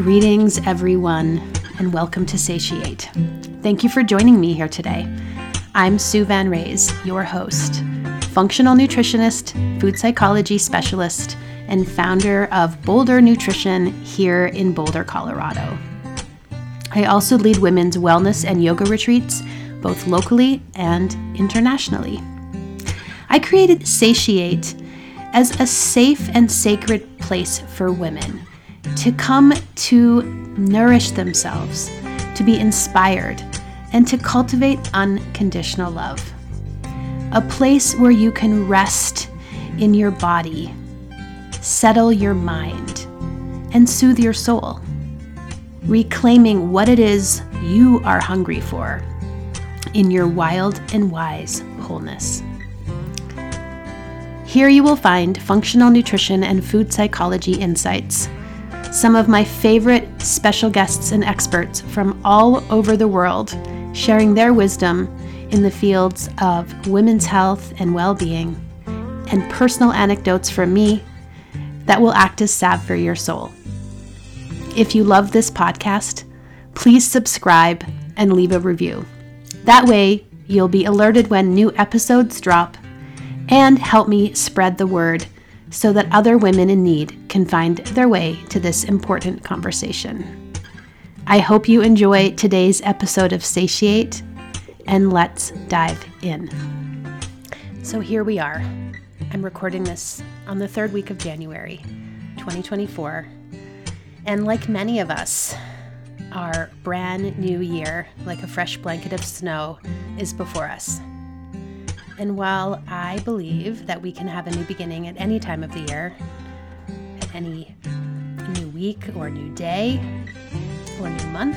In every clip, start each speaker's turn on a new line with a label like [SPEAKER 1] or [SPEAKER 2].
[SPEAKER 1] Greetings, everyone, and welcome to Satiate. Thank you for joining me here today. I'm Sue Van Raes, your host, functional nutritionist, food psychology specialist, and founder of Boulder Nutrition here in Boulder, Colorado. I also lead women's wellness and yoga retreats, both locally and internationally. I created Satiate as a safe and sacred place for women to come to nourish themselves, to be inspired, and to cultivate unconditional love. A place where you can rest in your body, settle your mind, and soothe your soul, reclaiming what it is you are hungry for in your wild and wise wholeness. Here you will find functional nutrition and food psychology insights, some of my favorite special guests and experts from all over the world sharing their wisdom in the fields of women's health and well-being, and personal anecdotes from me that will act as salve for your soul. If you love this podcast, please subscribe and leave a review. That way, you'll be alerted when new episodes drop and help me spread the word so that other women in need can find their way to this important conversation. I hope you enjoy today's episode of Satiate, and let's dive in. So here we are. I'm recording this on the third week of January, 2024. And like many of us, our brand new year, like a fresh blanket of snow, is before us. And while I believe that we can have a new beginning at any time of the year, at any new week or new day or new month,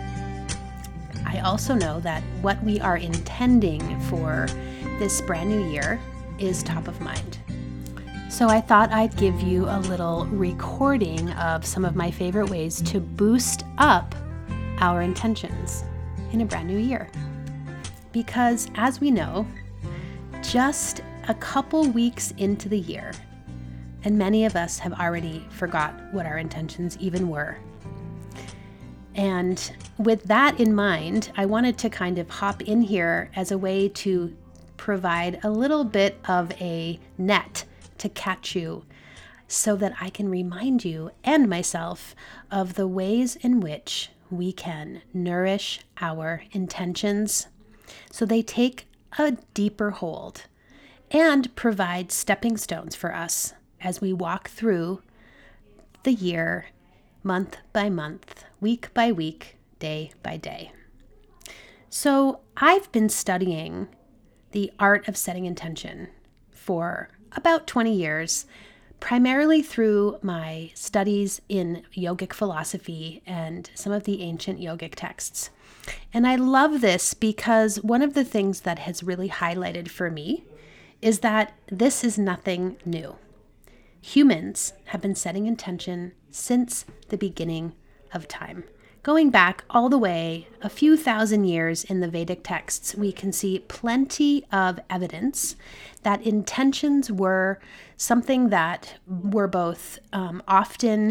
[SPEAKER 1] I also know that what we are intending for this brand new year is top of mind. So I thought I'd give you a little recording of some of my favorite ways to boost up our intentions in a brand new year. Because as we know, just a couple weeks into the year, and many of us have already forgot what our intentions even were. And with that in mind, I wanted to kind of hop in here as a way to provide a little bit of a net to catch you so that I can remind you and myself of the ways in which we can nourish our intentions so they take a deeper hold and provide stepping stones for us as we walk through the year, month by month, week by week, day by day. So I've been studying the art of setting intention for about 20 years, primarily through my studies in yogic philosophy and some of the ancient yogic texts. And I love this because one of the things that has really highlighted for me is that this is nothing new. Humans have been setting intention since the beginning of time. Going back all the way a few thousand years in the Vedic texts, we can see plenty of evidence that intentions were something that were both often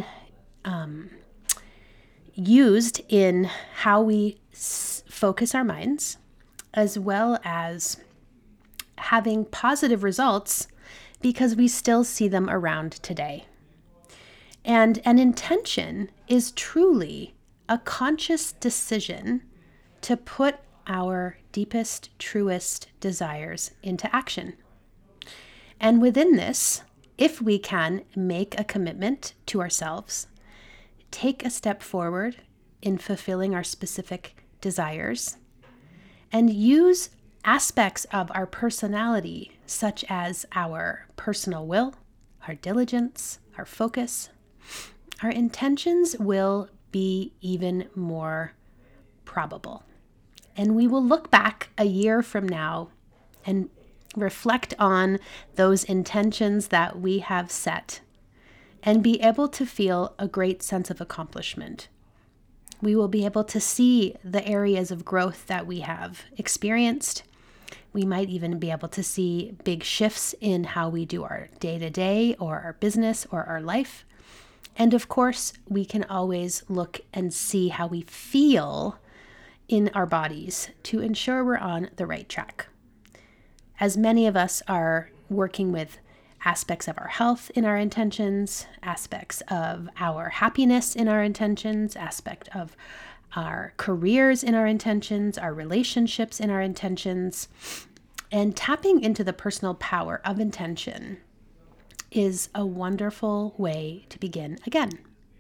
[SPEAKER 1] used in how we focus our minds, as well as having positive results because we still see them around today. And an intention is truly a conscious decision to put our deepest, truest desires into action. And within this, if we can make a commitment to ourselves, take a step forward in fulfilling our specific desires, and use aspects of our personality, such as our personal will, our diligence, our focus, our intentions will be even more probable. And we will look back a year from now and reflect on those intentions that we have set and be able to feel a great sense of accomplishment. We will be able to see the areas of growth that we have experienced. We might even be able to see big shifts in how we do our day-to-day or our business or our life. And of course, we can always look and see how we feel in our bodies to ensure we're on the right track. As many of us are working with aspects of our health in our intentions, aspects of our happiness in our intentions, aspect of our careers in our intentions, our relationships in our intentions, and tapping into the personal power of intention is a wonderful way to begin again.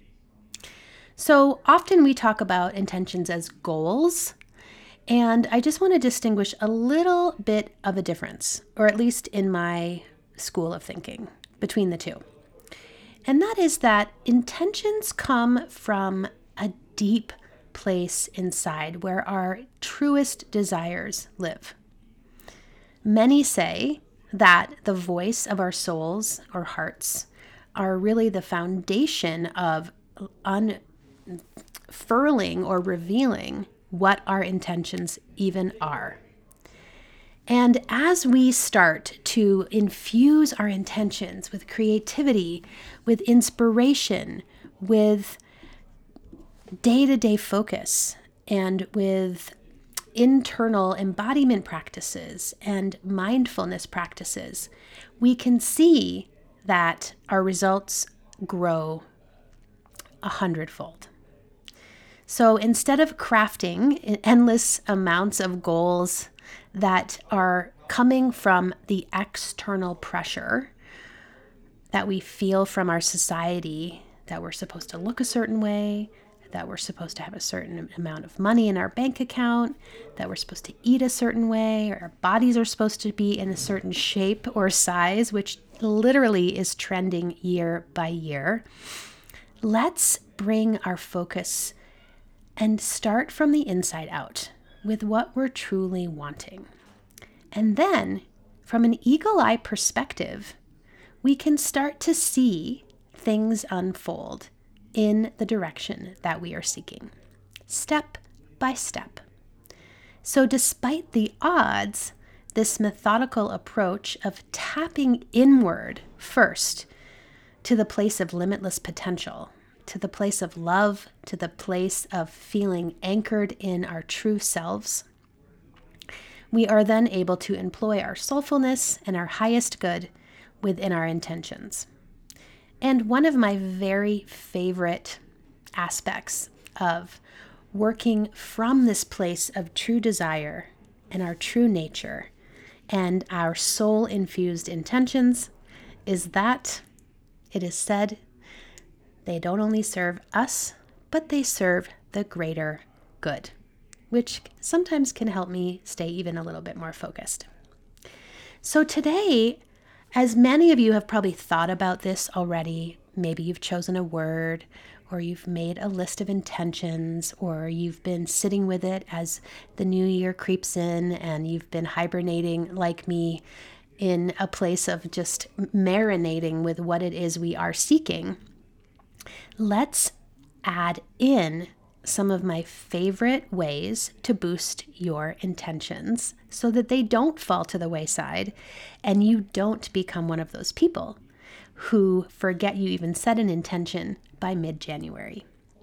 [SPEAKER 1] So often we talk about intentions as goals, and I just want to distinguish a little bit of a difference, or at least in my school of thinking, between the two. And that is that intentions come from a deep place inside where our truest desires live. Many say that the voice of our souls or hearts are really the foundation of unfurling or revealing what our intentions even are. And as we start to infuse our intentions with creativity, with inspiration, with day-to-day focus, and with internal embodiment practices and mindfulness practices, we can see that our results grow 100-fold. So instead of crafting endless amounts of goals that are coming from the external pressure that we feel from our society, that we're supposed to look a certain way, that we're supposed to have a certain amount of money in our bank account, that we're supposed to eat a certain way, or our bodies are supposed to be in a certain shape or size, which literally is trending year by year. Let's bring our focus and start from the inside out with what we're truly wanting. And then, from an eagle-eye perspective, we can start to see things unfold in the direction that we are seeking, step by step. So despite the odds, this methodical approach of tapping inward first to the place of limitless potential, to the place of love, to the place of feeling anchored in our true selves, we are then able to employ our soulfulness and our highest good within our intentions. And one of my very favorite aspects of working from this place of true desire and our true nature and our soul-infused intentions is that it is said they don't only serve us, but they serve the greater good, which sometimes can help me stay even a little bit more focused. So today, as many of you have probably thought about this already, maybe you've chosen a word, or you've made a list of intentions, or you've been sitting with it as the new year creeps in and you've been hibernating like me in a place of just marinating with what it is we are seeking. Let's add in some of my favorite ways to boost your intentions so that they don't fall to the wayside and you don't become one of those people who forget you even set an intention by mid-January.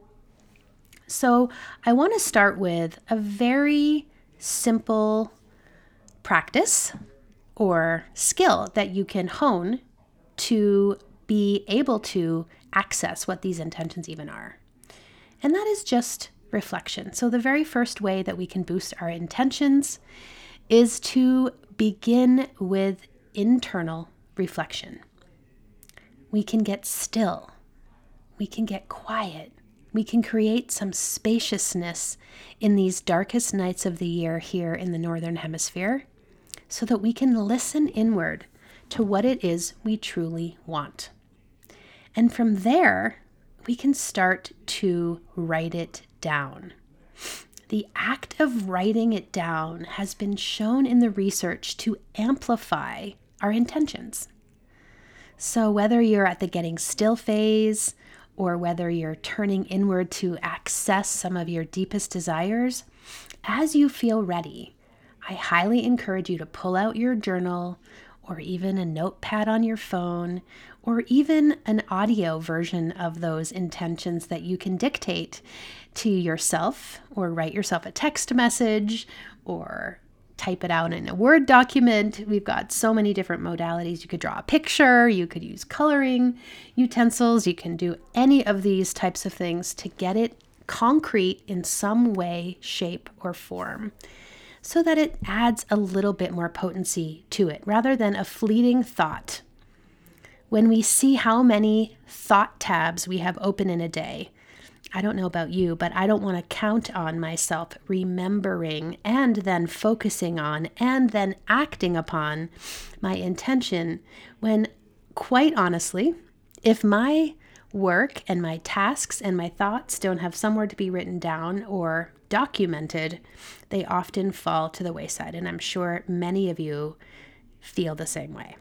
[SPEAKER 1] So I want to start with a very simple practice or skill that you can hone to be able to access what these intentions even are. And that is just reflection. So the very first way that we can boost our intentions is to begin with internal reflection. We can get still. We can get quiet. We can create some spaciousness in these darkest nights of the year here in the Northern Hemisphere so that we can listen inward to what it is we truly want. And from there, we can start to write it down. The act of writing it down has been shown in the research to amplify our intentions. So whether you're at the getting still phase or whether you're turning inward to access some of your deepest desires, as you feel ready, I highly encourage you to pull out your journal or even a notepad on your phone, or even an audio version of those intentions that you can dictate to yourself, or write yourself a text message, or type it out in a Word document. We've got so many different modalities. You could draw a picture, you could use coloring utensils, you can do any of these types of things to get it concrete in some way, shape, or form, so that it adds a little bit more potency to it rather than a fleeting thought. When we see how many thought tabs we have open in a day, I don't know about you, but I don't want to count on myself remembering and then focusing on and then acting upon my intention when, quite honestly, if my work and my tasks and my thoughts don't have somewhere to be written down or documented, they often fall to the wayside. And I'm sure many of you feel the same way.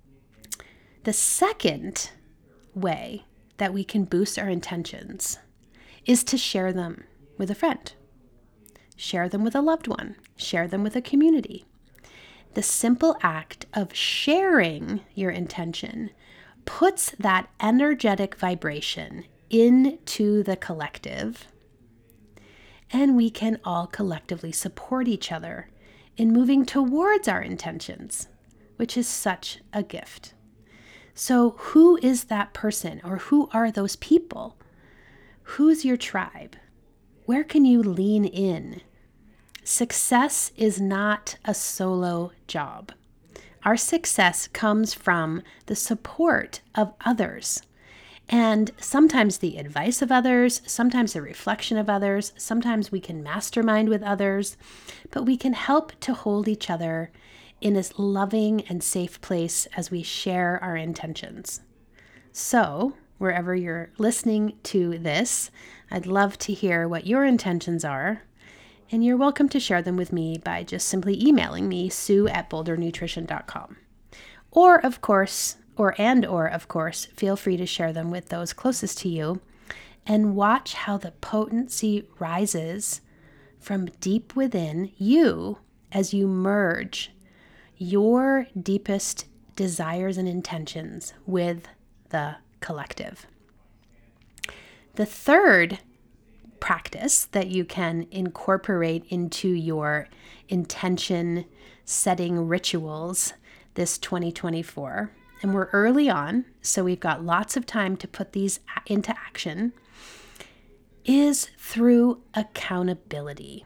[SPEAKER 1] The second way that we can boost our intentions is to share them with a friend, share them with a loved one, share them with a community. The simple act of sharing your intention puts that energetic vibration into the collective, and we can all collectively support each other in moving towards our intentions, which is such a gift. So who is that person, or who are those people? Who's your tribe? Where can you lean in? Success is not a solo job. Our success comes from the support of others, and sometimes the advice of others, sometimes the reflection of others, sometimes we can mastermind with others, but we can help to hold each other in this loving and safe place as we share our intentions. So, wherever you're listening to this, I'd love to hear what your intentions are, and you're welcome to share them with me by just simply emailing me, sue@bouldernutrition.com. Or, of course, feel free to share them with those closest to you, and watch how the potency rises from deep within you as you merge your deepest desires and intentions with the collective. The third practice that you can incorporate into your intention setting rituals this 2024, and we're early on, so we've got lots of time to put these into action, is through accountability.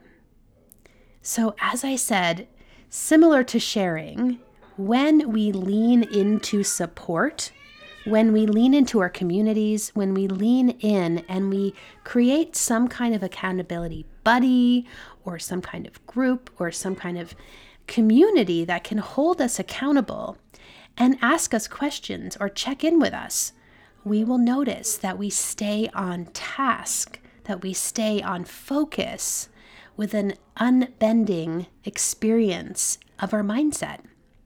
[SPEAKER 1] So as I said, similar to sharing, when we lean into support, when we lean into our communities, when we lean in and we create some kind of accountability buddy or some kind of group or some kind of community that can hold us accountable and ask us questions or check in with us, we will notice that we stay on task, that we stay on focus with an unbending experience of our mindset.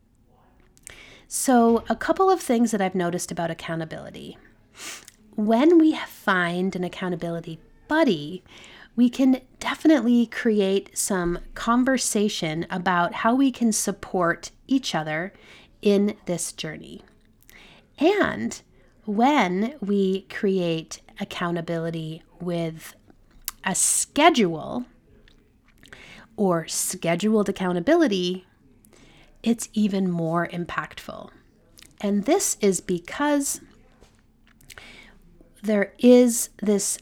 [SPEAKER 1] So a couple of things that I've noticed about accountability. When we find an accountability buddy, we can definitely create some conversation about how we can support each other in this journey. And when we create accountability with a schedule or scheduled accountability, it's even more impactful. And this is because there is this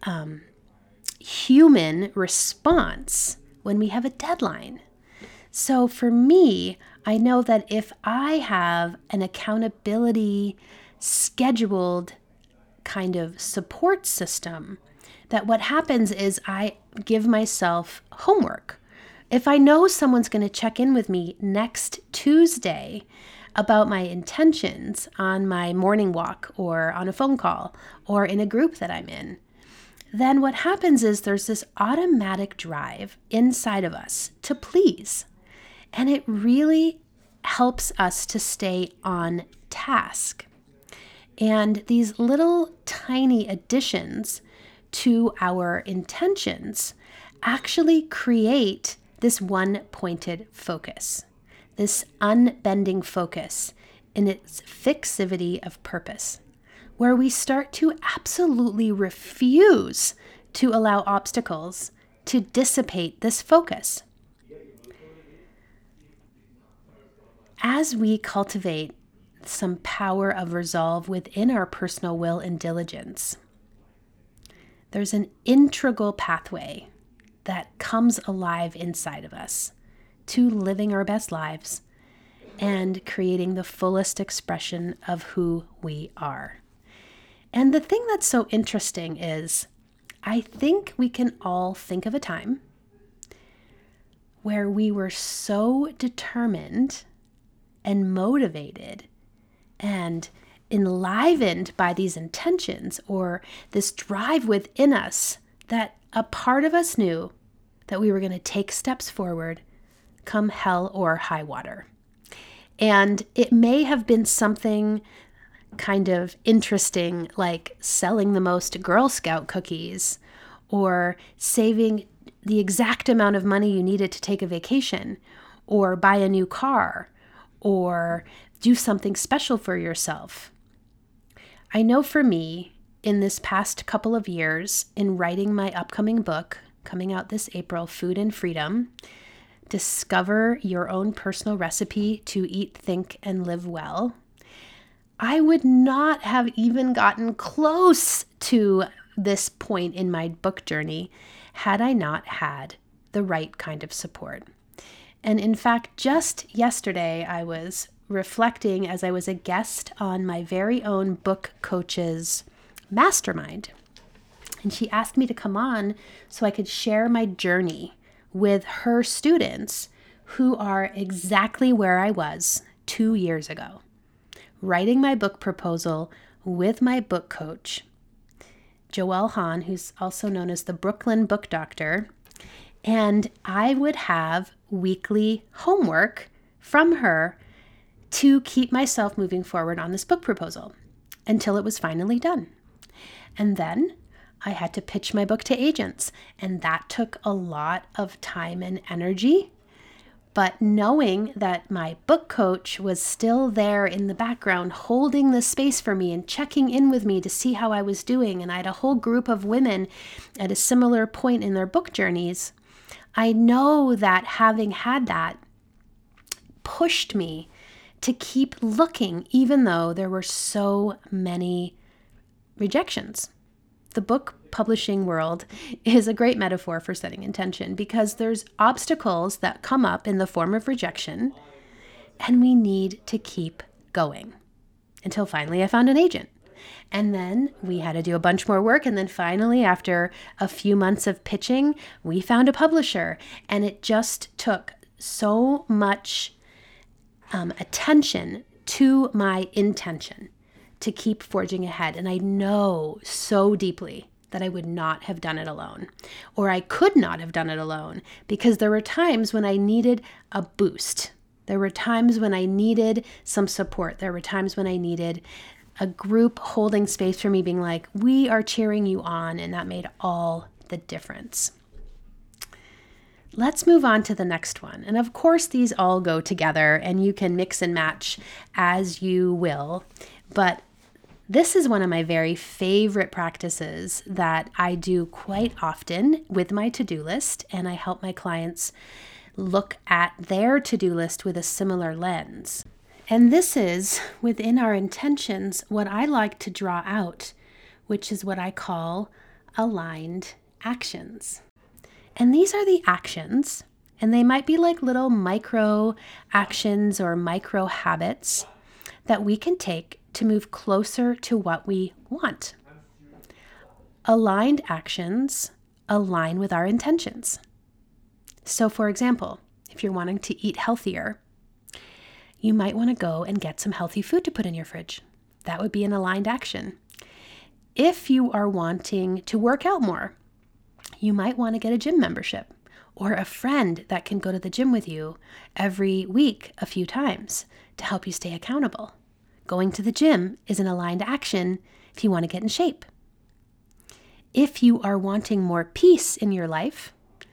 [SPEAKER 1] human response when we have a deadline. So for me, I know that if I have an accountability scheduled kind of support system, that what happens is I give myself homework. If I know someone's going to check in with me next Tuesday about my intentions on my morning walk or on a phone call or in a group that I'm in, then what happens is there's this automatic drive inside of us to please. And it really helps us to stay on task. And these little tiny additions to our intentions actually create this one pointed focus. this unbending focus in its fixity of purpose, where we start to absolutely refuse to allow obstacles to dissipate this focus. As we cultivate some power of resolve within our personal will and diligence, there's an integral pathway that comes alive inside of us to living our best lives and creating the fullest expression of who we are. And the thing that's so interesting is, I think we can all think of a time where we were so determined and motivated and enlivened by these intentions or this drive within us that a part of us knew that we were going to take steps forward, come hell or high water. And it may have been something kind of interesting, like selling the most Girl Scout cookies or saving the exact amount of money you needed to take a vacation or buy a new car or do something special for yourself. I know for me, in this past couple of years, in writing my upcoming book, coming out this April, Food and Freedom, Discover Your Own Personal Recipe to Eat, Think, and Live Well, I would not have even gotten close to this point in my book journey had I not had the right kind of support. And in fact, just yesterday, I was reflecting as I was a guest on my very own book coach's mastermind. And she asked me to come on so I could share my journey with her students who are exactly where I was 2 years ago, writing my book proposal with my book coach, Joelle Hahn, who's also known as the Brooklyn Book Doctor. And I would have weekly homework from her to keep myself moving forward on this book proposal until it was finally done. And then I had to pitch my book to agents, and that took a lot of time and energy. But knowing that my book coach was still there in the background, holding the space for me and checking in with me to see how I was doing, and I had a whole group of women at a similar point in their book journeys, I know that having had that pushed me to keep looking, even though there were so many rejections. The book publishing world is a great metaphor for setting intention because there's obstacles that come up in the form of rejection, and we need to keep going until finally I found an agent. And then we had to do a bunch more work. And then finally, after a few months of pitching, we found a publisher. And it just took so much attention to my intention to keep forging ahead. And I know so deeply that I would not have done it alone, or I could not have done it alone, because there were times when I needed a boost. There were times when I needed some support. There were times when I needed a group holding space for me, being like, we are cheering you on. And that made all the difference. Let's move on to the next one. And of course, these all go together and you can mix and match as you will. But this is one of my very favorite practices that I do quite often with my to-do list. And I help my clients look at their to-do list with a similar lens. And this is, within our intentions, what I like to draw out, which is what I call aligned actions. And these are the actions, and they might be like little micro actions or micro habits that we can take to move closer to what we want. Aligned actions align with our intentions. So, for example, if you're wanting to eat healthier, you might want to go and get some healthy food to put in your fridge. That would be an aligned action. If you are wanting to work out more, you might want to get a gym membership or a friend that can go to the gym with you every week a few times to help you stay accountable. Going to the gym is an aligned action if you want to get in shape. If you are wanting more peace in your life,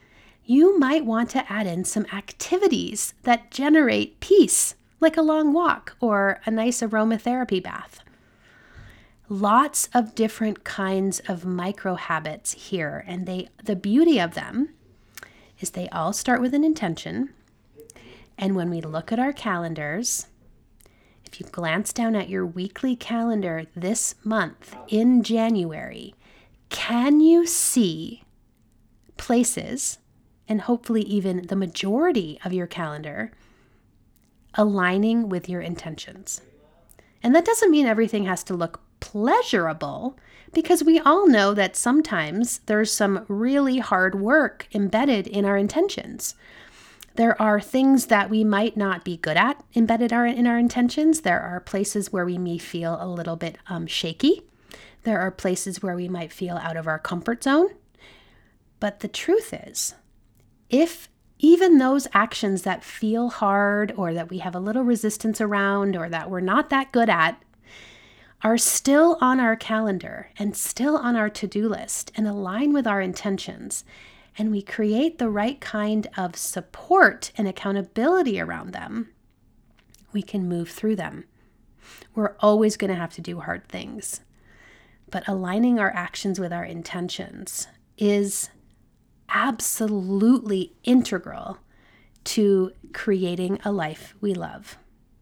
[SPEAKER 1] you might want to add in some activities that generate peace, like a long walk or a nice aromatherapy bath. Lots of different kinds of micro habits here, and the beauty of them is they all start with an intention. And when we look at our calendars, if you glance down at your weekly calendar this month in January, can you see places, and hopefully even the majority of your calendar, aligning with your intentions? And that doesn't mean everything has to look pleasurable, because we all know that sometimes there's some really hard work embedded in our intentions. There are things that we might not be good at embedded in our intentions. There are places where we may feel a little bit shaky. There are places where we might feel out of our comfort zone. But the truth is, if even those actions that feel hard or that we have a little resistance around or that we're not that good at are still on our calendar and still on our to-do list and align with our intentions, and we create the right kind of support and accountability around them, we can move through them. We're always going to have to do hard things, but aligning our actions with our intentions is absolutely integral to creating a life we love.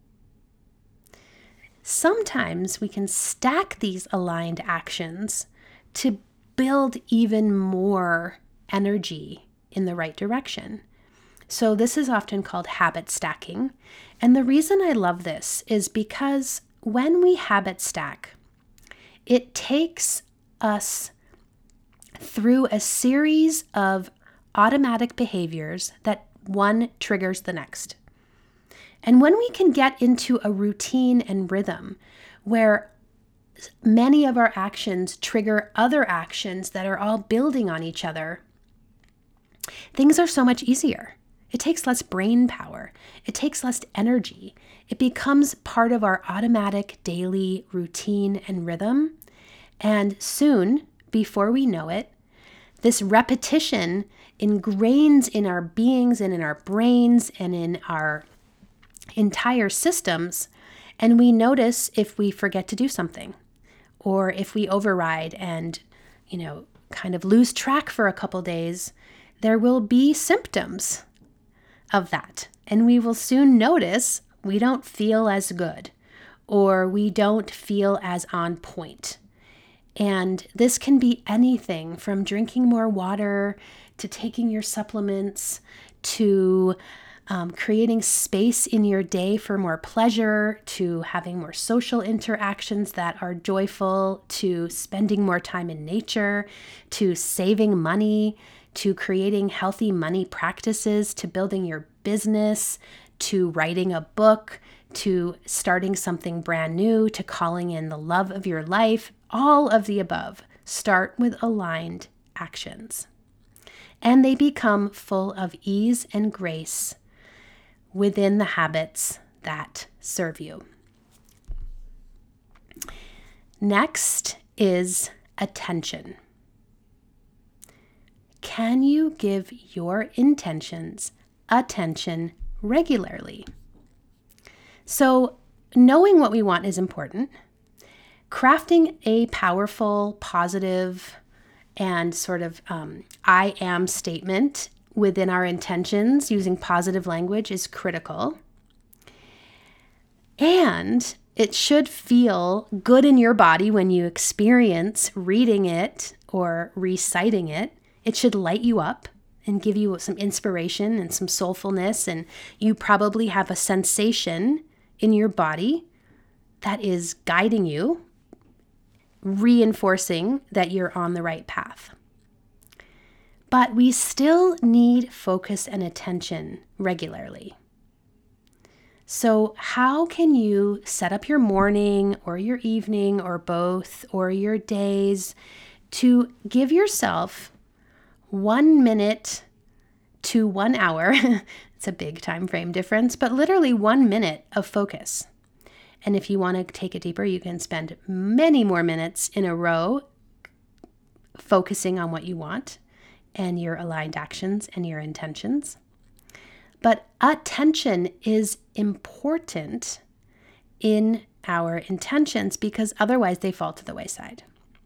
[SPEAKER 1] Sometimes we can stack these aligned actions to build even more energy in the right direction. So this is often called habit stacking. And the reason I love this is because when we habit stack, it takes us through a series of automatic behaviors that one triggers the next. And when we can get into a routine and rhythm where many of our actions trigger other actions that are all building on each other, things are so much easier. It takes less brain power. It takes less energy. It becomes part of our automatic daily routine and rhythm. And soon, before we know it, this repetition ingrains in our beings and in our brains and in our entire systems, and we notice if we forget to do something or if we override and, kind of lose track for a couple days, there will be symptoms of that. And we will soon notice we don't feel as good or we don't feel as on point. And this can be anything from drinking more water to taking your supplements to creating space in your day for more pleasure, to having more social interactions that are joyful, to spending more time in nature, to saving money, to creating healthy money practices, to building your business, to writing a book, to starting something brand new, to calling in the love of your life. All of the above start with aligned actions. And they become full of ease and grace within the habits that serve you. Next is attention. Can you give your intentions attention regularly? So, knowing what we want is important. Crafting a powerful, positive, and sort of I am statement within our intentions using positive language is critical. And it should feel good in your body when you experience reading it or reciting it. It should light you up and give you some inspiration and some soulfulness. And you probably have a sensation in your body that is guiding you, reinforcing that you're on the right path. But we still need focus and attention regularly. So how can you set up your morning or your evening or both or your days to give yourself 1 minute to 1 hour? It's a big time frame difference, but literally 1 minute of focus. And if you want to take it deeper, you can spend many more minutes in a row focusing on what you want. and your aligned actions and your intentions. But attention is important in our intentions because otherwise they fall to the wayside.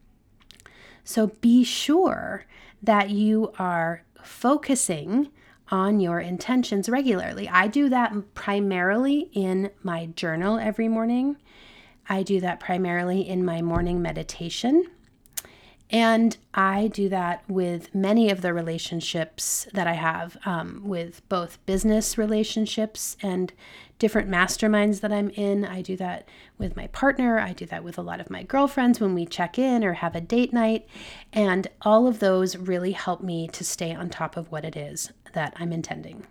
[SPEAKER 1] So be sure that you are focusing on your intentions regularly. I do that primarily in my journal every morning. I do that primarily in my morning meditation. And I do that with many of the relationships that I have, with both business relationships and different masterminds that I'm in. I do that with my partner. I do that with a lot of my girlfriends when we check in or have a date night. And all of those really help me to stay on top of what it is that I'm intending.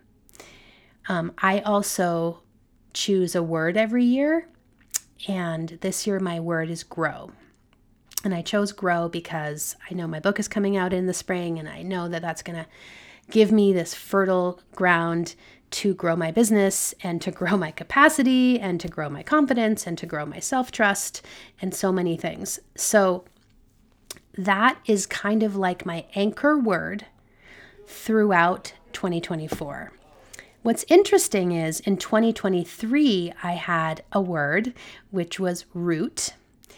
[SPEAKER 1] I also choose a word every year. And this year my word is grow. And I chose grow because I know my book is coming out in the spring, and I know that that's going to give me this fertile ground to grow my business and to grow my capacity and to grow my confidence and to grow my self-trust and so many things. So that is kind of like my anchor word throughout 2024. What's interesting is in 2023, I had a word which was root.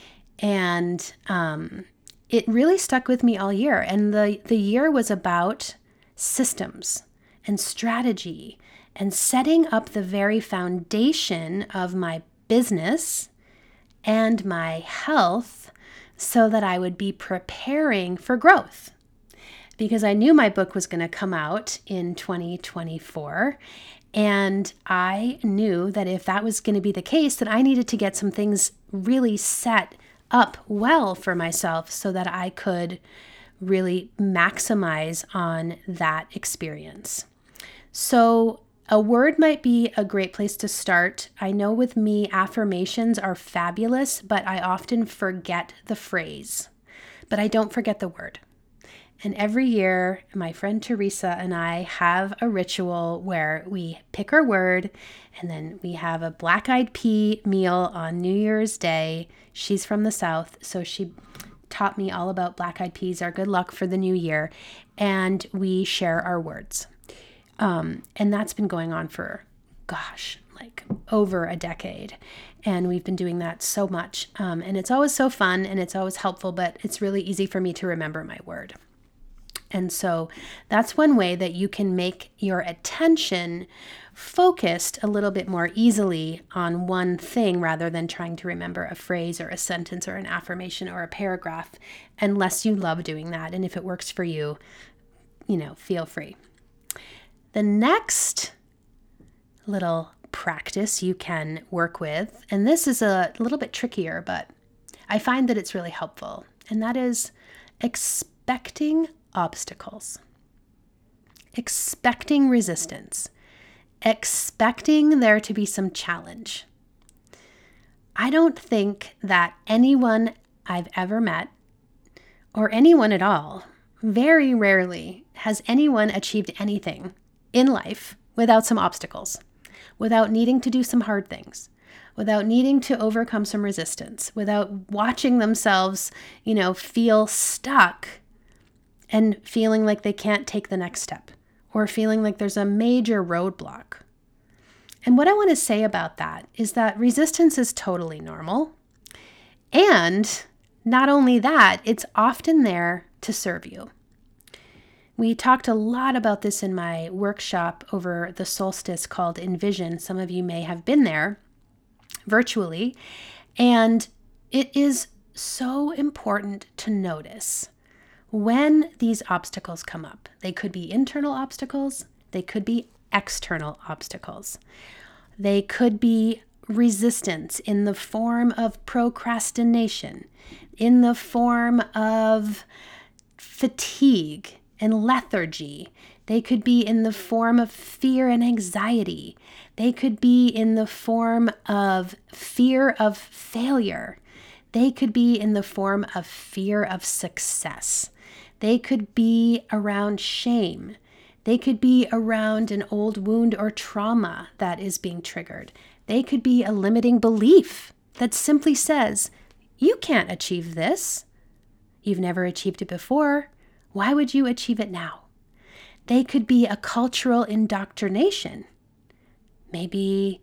[SPEAKER 1] And it really stuck with me all year. And the year was about systems and strategy and setting up the very foundation of my business and my health so that I would be preparing for growth. Because I knew my book was going to come out in 2024. And I knew that if that was going to be the case, that I needed to get some things really set up well for myself so that I could really maximize on that experience. So a word might be a great place to start. I know with me, affirmations are fabulous, but I often forget the phrase, but I don't forget the word. And every year, my friend Teresa and I have a ritual where we pick our word, and then we have a black-eyed pea meal on New Year's Day. She's from the South, so she taught me all about black-eyed peas, our good luck for the new year, and we share our words. And that's been going on for, like over a decade. And we've been doing that so much. And it's always so fun, and it's always helpful, but it's really easy for me to remember my word. And so that's one way that you can make your attention focused a little bit more easily on one thing rather than trying to remember a phrase or a sentence or an affirmation or a paragraph, unless you love doing that. And if it works for you, feel free. The next little practice you can work with, and this is a little bit trickier, but I find that it's really helpful, and that is expecting obstacles, expecting resistance, expecting there to be some challenge. I don't think that anyone I've ever met, or anyone at all, very rarely has anyone achieved anything in life without some obstacles, without needing to do some hard things, without needing to overcome some resistance, without watching themselves, feel stuck and feeling like they can't take the next step, or feeling like there's a major roadblock. And what I want to say about that is that resistance is totally normal. And not only that, it's often there to serve you. We talked a lot about this in my workshop over the solstice called Envision. Some of you may have been there virtually. And it is so important to notice when these obstacles come up. They could be internal obstacles. They could be external obstacles. They could be resistance in the form of procrastination, in the form of fatigue and lethargy. They could be in the form of fear and anxiety. They could be in the form of fear of failure. They could be in the form of fear of success. They could be around shame. They could be around an old wound or trauma that is being triggered. They could be a limiting belief that simply says, you can't achieve this. You've never achieved it before. Why would you achieve it now? They could be a cultural indoctrination. Maybe,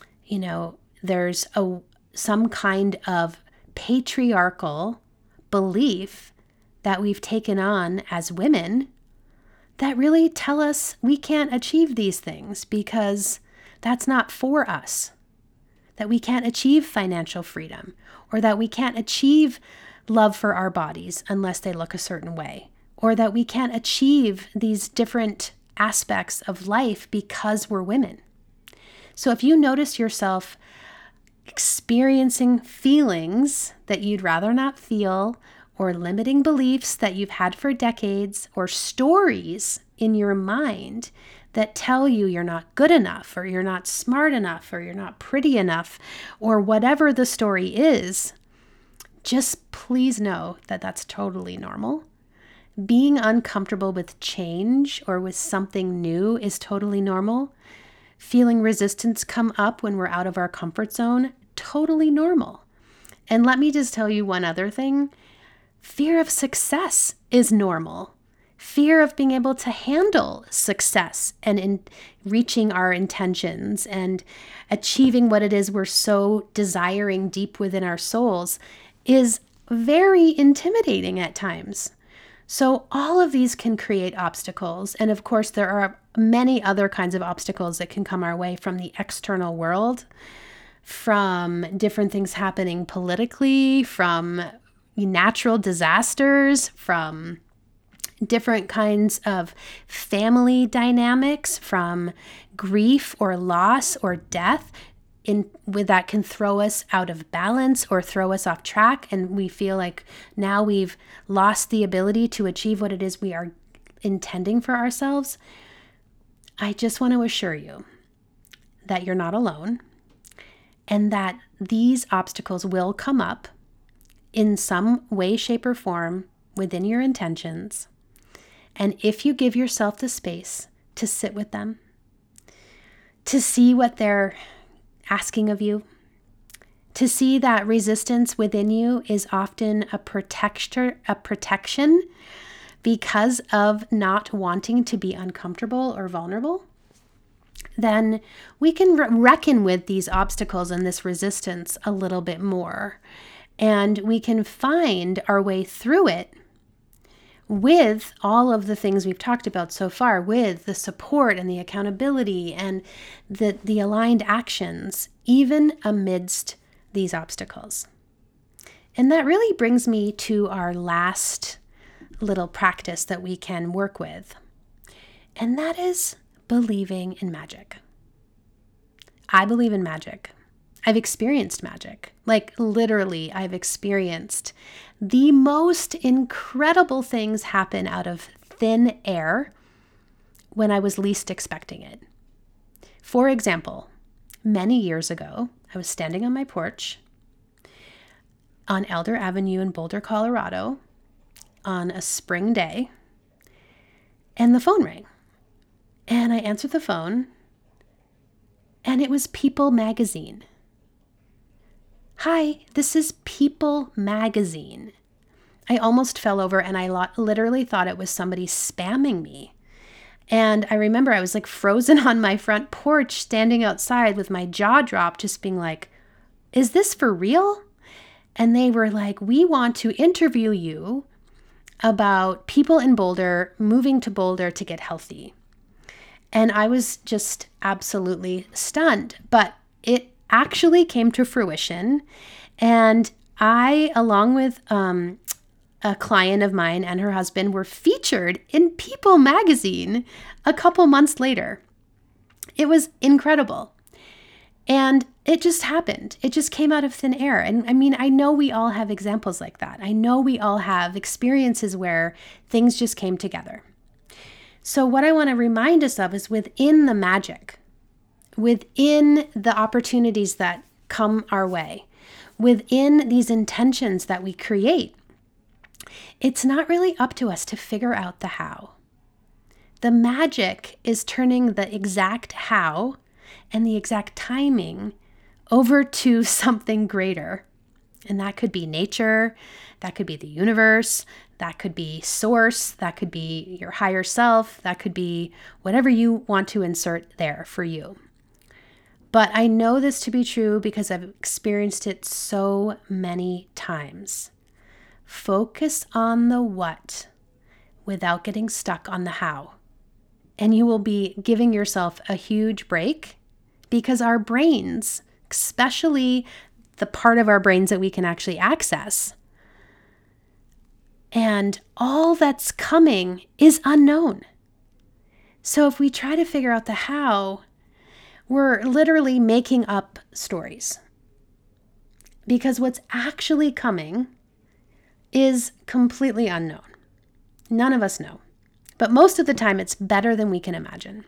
[SPEAKER 1] there's some kind of patriarchal belief that we've taken on as women that really tell us we can't achieve these things because that's not for us. That we can't achieve financial freedom, or that we can't achieve love for our bodies unless they look a certain way, or that we can't achieve these different aspects of life because we're women. So if you notice yourself experiencing feelings that you'd rather not feel, or limiting beliefs that you've had for decades, or stories in your mind that tell you you're not good enough, or you're not smart enough, or you're not pretty enough, or whatever the story is, just please know that that's totally normal. Being uncomfortable with change or with something new is totally normal. Feeling resistance come up when we're out of our comfort zone, totally normal. And let me just tell you one other thing. Fear of success is normal. Fear of being able to handle success and in reaching our intentions and achieving what it is we're so desiring deep within our souls is very intimidating at times. So all of these can create obstacles. And of course, there are many other kinds of obstacles that can come our way from the external world, from different things happening politically, from natural disasters, from different kinds of family dynamics, from grief or loss or death, that can throw us out of balance or throw us off track, and we feel like now we've lost the ability to achieve what it is we are intending for ourselves. I just want to assure you that you're not alone, and that these obstacles will come up in some way, shape, or form within your intentions. And if you give yourself the space to sit with them, to see what they're asking of you, to see that resistance within you is often a protection because of not wanting to be uncomfortable or vulnerable, then we can reckon with these obstacles and this resistance a little bit more. And we can find our way through it with all of the things we've talked about so far, with the support and the accountability and the aligned actions, even amidst these obstacles. And that really brings me to our last little practice that we can work with, and that is believing in magic. I believe in magic. I've experienced magic. Like literally, I've experienced the most incredible things happen out of thin air when I was least expecting it. For example, many years ago, I was standing on my porch on Elder Avenue in Boulder, Colorado, on a spring day, and the phone rang. And I answered the phone, and it was People Magazine. Hi, this is People Magazine. I almost fell over, and I literally thought it was somebody spamming me. And I remember I was like frozen on my front porch, standing outside with my jaw dropped, just being like, is this for real? And they were like, we want to interview you about people in Boulder moving to Boulder to get healthy. And I was just absolutely stunned, but it actually came to fruition. And I, along with a client of mine and her husband, were featured in People Magazine a couple months later. It was incredible. And it just happened. It just came out of thin air. And I mean, I know we all have examples like that. I know we all have experiences where things just came together. So what I want to remind us of is within the magic, within the opportunities that come our way, within these intentions that we create, it's not really up to us to figure out the how. The magic is turning the exact how and the exact timing over to something greater. And that could be nature, that could be the universe, That could be source, that could be your higher self, that could be whatever you want to insert there for you. But I know this to be true because I've experienced it so many times. Focus on the what without getting stuck on the how. And you will be giving yourself a huge break, because our brains, especially the part of our brains that we can actually access, and all that's coming is unknown. So if we try to figure out the how, we're literally making up stories. Because what's actually coming is completely unknown. None of us know. But most of the time, it's better than we can imagine.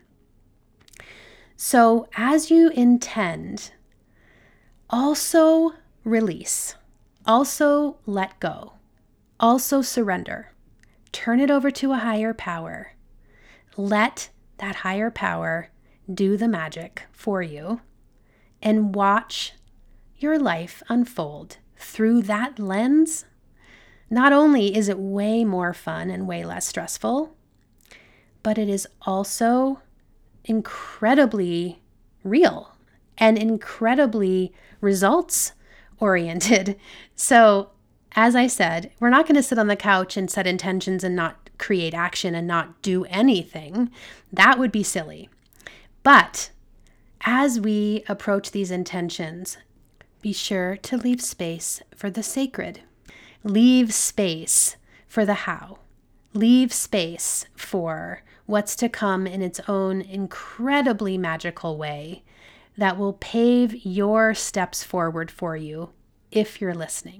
[SPEAKER 1] So as you intend, also release, also let go, also surrender. Turn it over to a higher power. Let that higher power do the magic for you, and watch your life unfold through that lens. Not only is it way more fun and way less stressful, but it is also incredibly real and incredibly results oriented. So, as I said, we're not going to sit on the couch and set intentions and not create action and not do anything. That would be silly. But as we approach these intentions, be sure to leave space for the sacred. Leave space for the how. Leave space for what's to come in its own incredibly magical way that will pave your steps forward for you if you're listening.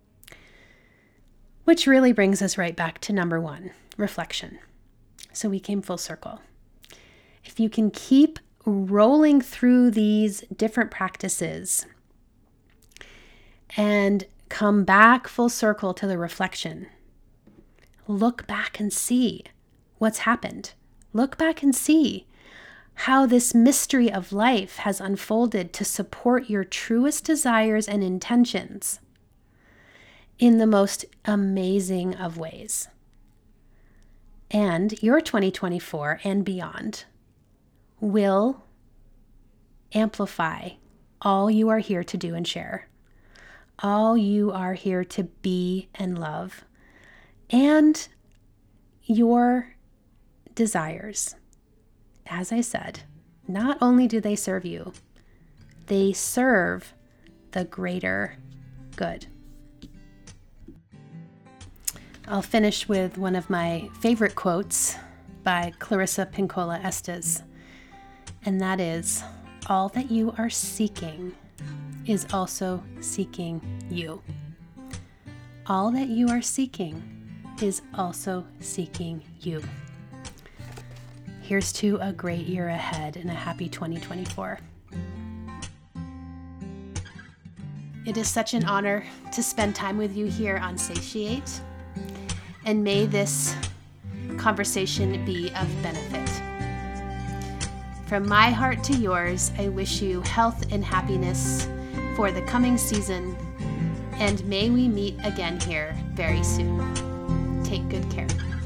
[SPEAKER 1] Which really brings us right back to number 1, reflection. So we came full circle. If you can keep rolling through these different practices and come back full circle to the reflection, look back and see what's happened. Look back and see how this mystery of life has unfolded to support your truest desires and intentions in the most amazing of ways. And your 2024 and beyond will amplify all you are here to do and share, all you are here to be and love, and your desires. As I said, not only do they serve you, they serve the greater good. I'll finish with one of my favorite quotes by Clarissa Pinkola Estes, and that is, all that you are seeking is also seeking you. All that you are seeking is also seeking you. Here's to a great year ahead and a happy 2024. It is such an honor to spend time with you here on Satiate, and may this conversation be of benefit. From my heart to yours, I wish you health and happiness for the coming season, and may we meet again here very soon. Take good care.